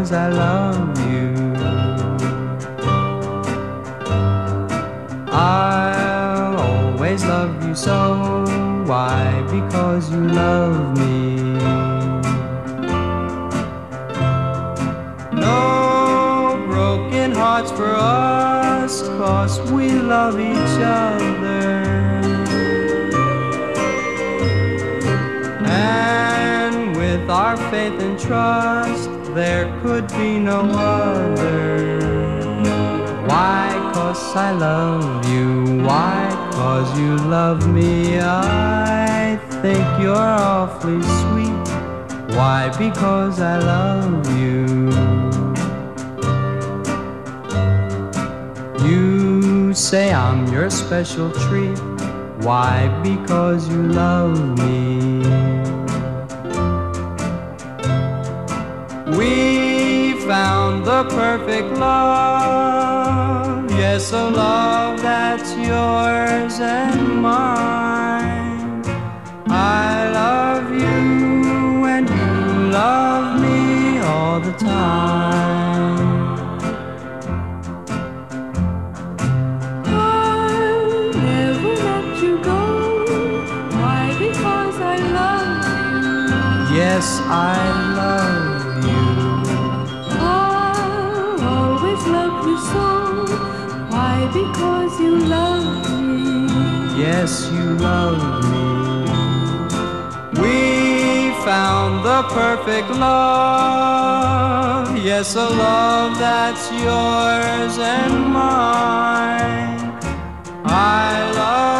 because I love you. I'll always love you so. Why? Because you love me. No broken hearts for us, 'cause we love each other. And with our faith and trust, there could be no other. Why? 'Cause I love you. Why? 'Cause you love me. I think you're awfully sweet. Why? Because I love you. You say I'm your special treat. Why? Because you love me. We found the perfect love. Yes, a love that's yours and mine. I love you and you love me all the time. I'll never let you go. Why? Because I love you. Yes, I love you. I'll always love you so. Why? Because you love me. Yes, you love me. We found the perfect love. Yes, a love that's yours and mine. I love